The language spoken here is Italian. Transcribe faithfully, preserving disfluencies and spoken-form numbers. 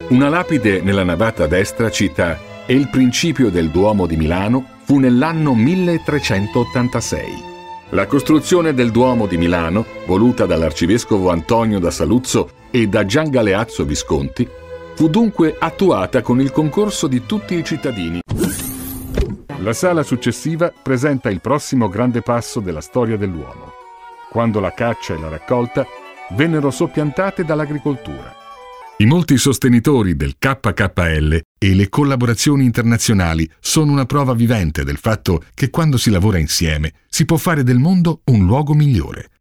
Una lapide nella navata destra cita «E il principio del Duomo di Milano fu nell'anno milletrecentottantasei». La costruzione del Duomo di Milano, voluta dall'arcivescovo Antonio da Saluzzo e da Gian Galeazzo Visconti, fu dunque attuata con il concorso di tutti i cittadini. La sala successiva presenta il prossimo grande passo della storia dell'uomo, quando la caccia e la raccolta vennero soppiantate dall'agricoltura. I molti sostenitori del K K L e le collaborazioni internazionali sono una prova vivente del fatto che quando si lavora insieme si può fare del mondo un luogo migliore.